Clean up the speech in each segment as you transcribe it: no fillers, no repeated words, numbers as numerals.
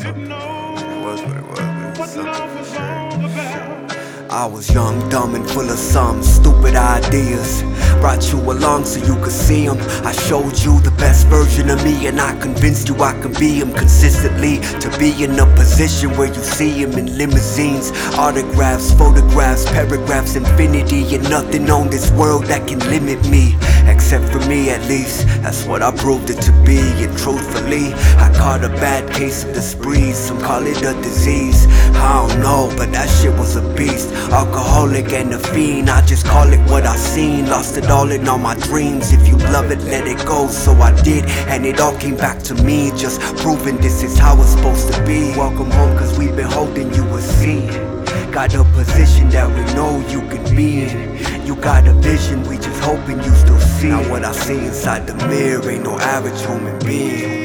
Didn't know It was what it was, but it was what something love for was sure. all about. I was young, dumb, and full of some stupid ideas. Brought you along so you could see them. I showed you the best version of me, and I convinced you I can be him consistently. To be in a position where you see him in limousines, autographs, photographs, paragraphs, infinity. And nothing on this world that can limit me, except for me at least. That's what I proved it to be. And truthfully, I caught a bad case of the spree. Some call it a disease, I don't know, but that shit was a beast. Alcoholic and a fiend, I just call it what I seen. Lost it all in all my dreams. If you love it, let it go. So I did, and it all came back to me, just proving this is how it's supposed to be. Welcome home, cause we've been holding you a seat. Got a position that we know you can be in. You got a vision, we just hoping you still see. Now what I see inside the mirror ain't no average human being.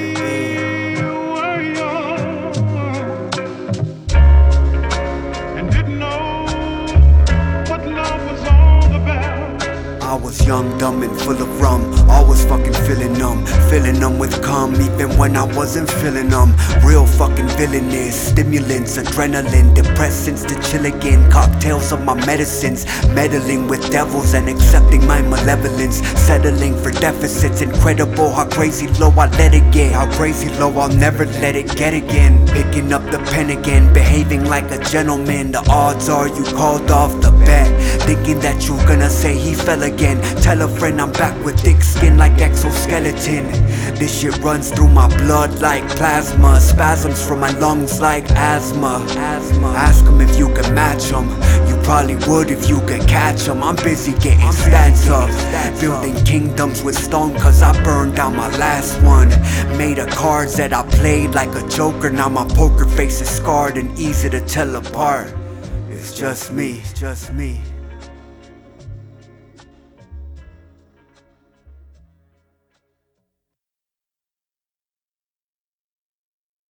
I was young, dumb, and full of rum. Always fucking feeling them with cum, even when I wasn't feeling them. Real fucking villainous, stimulants, adrenaline, depressants to chill again. Cocktails of my medicines, meddling with devils and accepting my malevolence. Settling for deficits, incredible how crazy low I let it get. How crazy low I'll never let it get again. Picking up the pen again, behaving like a gentleman. The odds are you called off the bet, thinking that you're gonna say he fell again. Tell a friend I'm back with thick skin like exoskeleton. This shit runs through my blood like plasma. Spasms from my lungs like asthma. Ask him if you can match him. You probably would if you could catch him. I'm busy getting stats up, building kingdoms with stone, cause I burned down my last one. Made of cards that I played like a joker. Now my poker face is scarred and easy to tell apart. It's just me, it's just me.